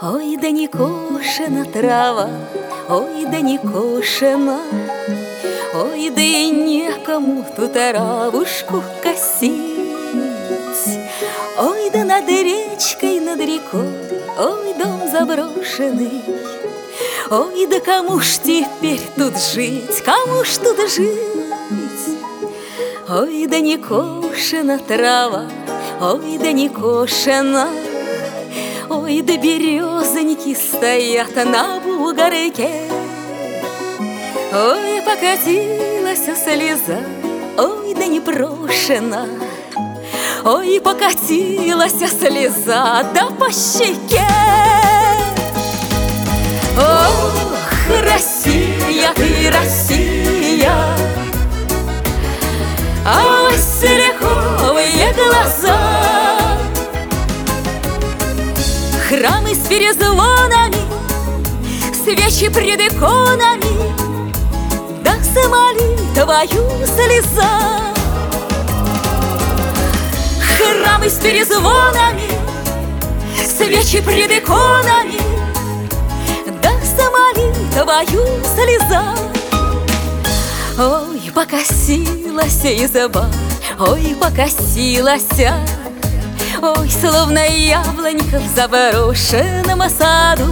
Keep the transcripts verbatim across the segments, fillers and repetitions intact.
Ой, да не кошена трава, ой, да не кошена, ой, да и некому ту травушку косить. Ой, да над речкой, над рекой, ой, дом заброшенный. Ой, да кому ж теперь тут жить, кому ж тут жить? Ой, да не кошена трава, ой, да не кошена, ой, да березоньки стоят на бугорке. Ой, покатилась слеза, ой, да не прошена, ой, покатилась слеза, да по щеке. Ох, Россия, ты Россия, а васильковые глаза, храмы с перезвонами, свечи пред иконами, да смоли твою слеза. Храмы с перезвонами, свечи пред иконами, да смоли твою слеза. Ой, покосилась изба, ой, покосилась, ой, словно яблонька в заброшенном саду.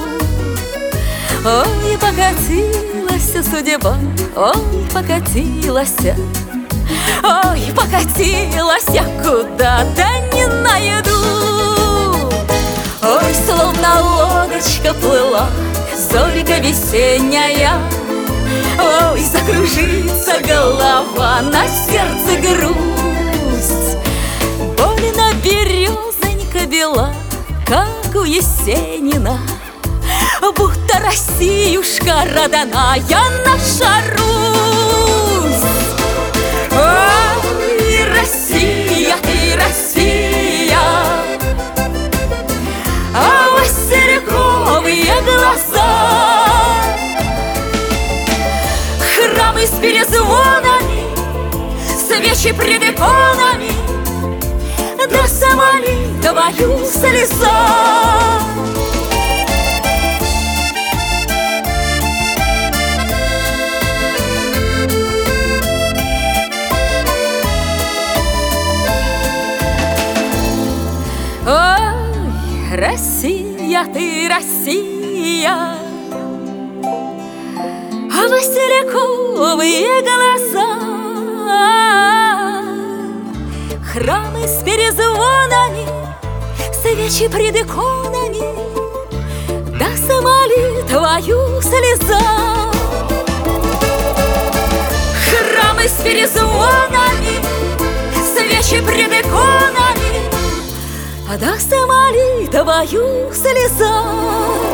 Ой, покатилась судьба, ой, покатилась, ой, покатилась я куда-то не найду. Ой, словно лодочка плыла, зорька весенняя, ой, закружится голова, на сердце грусть. Больно березонька бела, как у Есенина, будто Россиюшка родная наша Русь. Ой, Россия, ты Россия, а васильковые глаза, храмы с перезвонами, свечи пред иконами, да смоли твою слеза. Ой, Россия, ты Россия, а васильковые глаза, храмы с перезвонами, свечи пред иконами, да смоли твою слеза. Храмы с перезвонами, свечи пред иконами, да смоли твою слеза.